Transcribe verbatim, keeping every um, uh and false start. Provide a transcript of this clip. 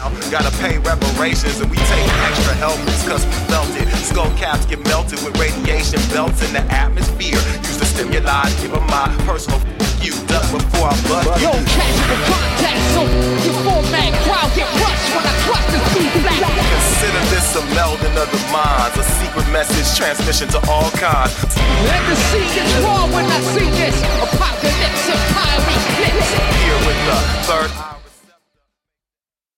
Gotta pay reparations and we take extra helmets cause we felt it. Skull caps get melted with radiation belts in the atmosphere. Use the stimuli, give them my personal f- you. Duck before I bust you. Yo, casual contact, so your four-man crowd get rushed when I trust this beat black. Consider this a melding of the minds, a secret message transmission to all kinds. Let the